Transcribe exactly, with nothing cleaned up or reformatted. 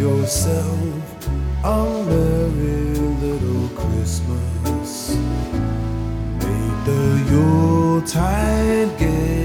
yourself a merry little Christmas. May the Yuletide gay